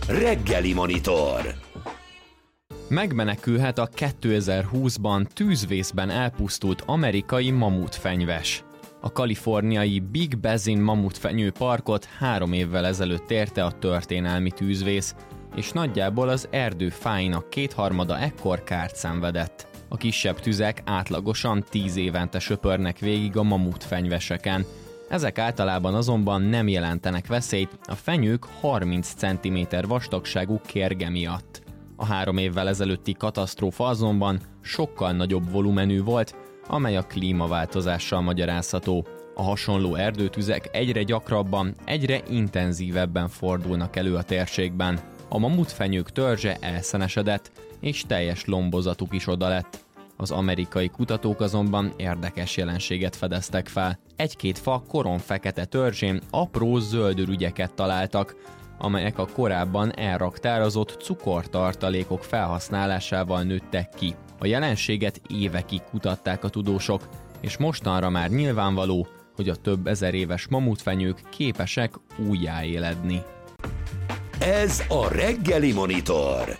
Reggeli Monitor. Megmenekülhet a 2020-ban tűzvészben elpusztult amerikai mamutfenyves. A kaliforniai Big Basin mamutfenyő parkot 3 évvel ezelőtt érte a történelmi tűzvész, és nagyjából az erdő fáinak 2/3 ekkor kárt szenvedett. A kisebb tüzek átlagosan 10 évente söpörnek végig a mamutfenyveseken. Ezek általában azonban nem jelentenek veszélyt a fenyők 30 cm vastagságú kérge miatt. A 3 évvel ezelőtti katasztrófa azonban sokkal nagyobb volumenű volt, amely a klímaváltozással magyarázható. A hasonló erdőtüzek egyre gyakrabban, egyre intenzívebben fordulnak elő a térségben. A mamutfenyők törzse elszenesedett, és teljes lombozatuk is oda lett. Az amerikai kutatók azonban érdekes jelenséget fedeztek fel. Egy-két fa koronfekete törzsén apró zöld ürügyeket találtak, amelyek a korábban elraktározott cukortartalékok felhasználásával nőttek ki. A jelenséget évekig kutatták a tudósok, és mostanra már nyilvánvaló, hogy a több ezer éves mamutfenyők képesek újjáéledni. Ez a Reggeli Monitor.